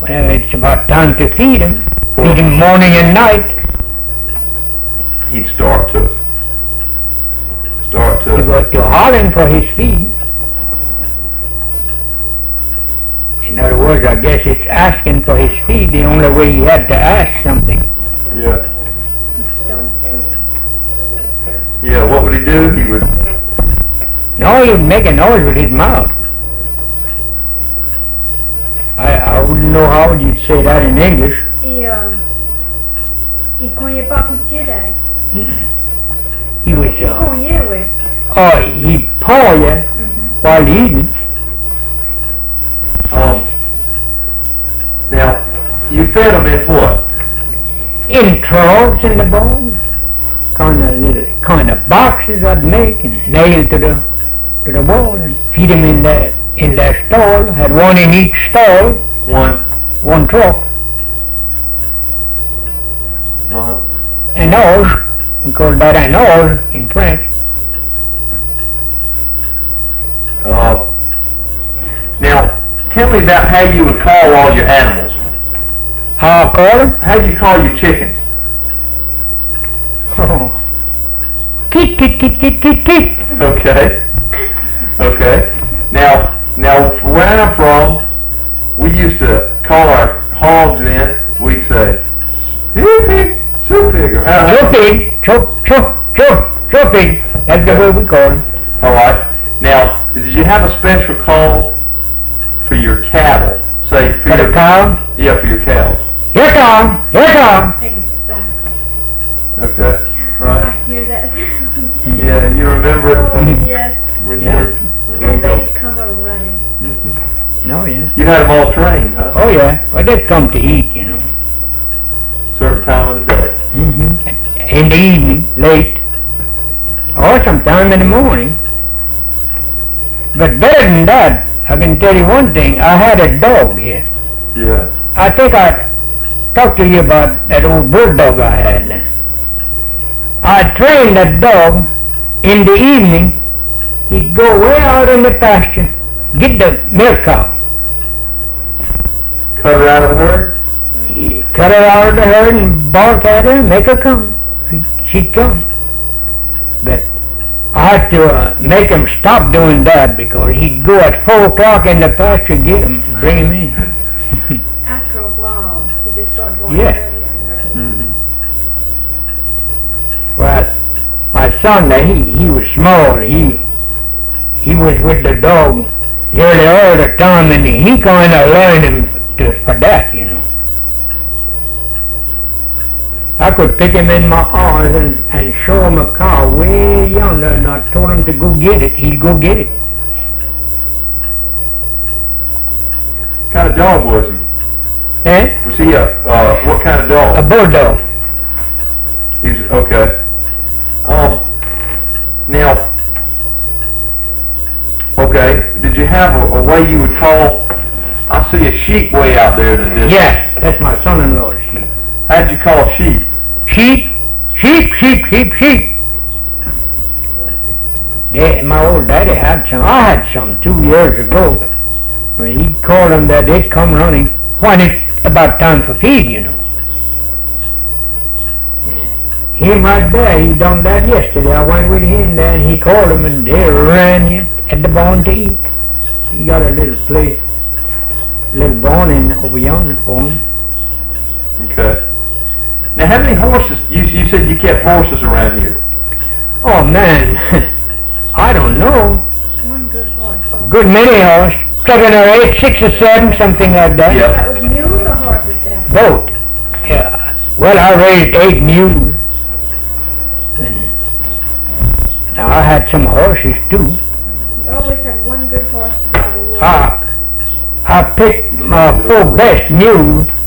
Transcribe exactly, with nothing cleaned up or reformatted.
Well, it's about time to feed him. Feed him morning and night. He'd start to, start He to, was to hollering for his feed. In other words, I guess it's asking for his feed, the only way he had to ask something. yeah. Yeah, what would he do? He would, No, he would make a noise with his mouth. I, I wouldn't know how you'd say that in English. Et euh, il cognait pas coup de pied derrière. He was, Il uh, cognait, oui. oh, he'd paw you Mhm. while eating. um, now, you fed him in what? In troughs in the bone. Kind of little, kind of boxes I'd make and nail to the, to the wall and feed him in the, in that stall. Had one in each stall, One, one trough. uh-huh. An horse, we call that an horse in French. Uh, now, tell me about how you would call all your animals. How I call them? How do you call your chickens? Oh. Kit, kit, kit, kit, kit, kit. Okay. Okay. Now, now, where I'm from, we used to call our hogs in. We'd say, "Hee hee, so pig," or how? Chopping, chop, chop, chop, chopping. That's the way we call them. All right. Now, did you have a special call for your cattle? Say for For the your cow, yeah, for your cows. here come, here come. Exactly. Okay. Right. I hear that. Yeah, you remember Oh, it yes. when you Yeah. were. And they'd come a running. Mhm. No, yeah. You had them all trained, huh? Oh, yeah. Well, they come to eat, you know. Certain time of the day. Mm-hmm. In the evening, late, or sometime in the morning. But better than that, I can tell you one thing. I had a dog here. Yeah. I think I talked to you about that old bulldog I had. I trained that dog in the evening. He'd go way out in the pasture, get the milk cow. Cut her out of the herd. He cut her out of the herd and bark at her, make her come. She'd come. But I had to uh, make him stop doing that because he'd go at four o'clock in the pasture, get him, and bring him in. After a while, he just started going Yeah. earlier and earlier. Mm-hmm. Well, my son, uh, he he was small. He he was with the dog nearly all the time, and he kind of learned him to, for that, you know. I could pick him in my arms and, and show him a cow way yonder, and I told him to go get it. He'd go get it. What kind of dog was he? Eh? Was he a uh, what kind of dog? A bulldog. He's okay. Um. Now. Okay. Did you have a, a way you would call? I see a sheep way out there in the distance. Yeah, that's my son-in-law's sheep. How'd you call sheep? Sheep, sheep, sheep, sheep, sheep. Yeah, my old daddy had some. I had some two years ago. When he called them that they'd come running when it's about time for feed, you know. Him right there, he done that yesterday. I went with him there and he called them and they ran in at the barn to eat. He got a little place, little barn in over yonder for him. Okay. Now, how many horses? You you said you kept horses around here. Oh man, I don't know. One good horse. Oh. Good many horse, seven or eight, six or seven, something like that. Yeah. That was mules or horses then? Both. Yeah. Well, I raised eight mules. And now I had some horses too. You always had one good horse to go to the woods. I, I picked my four best mules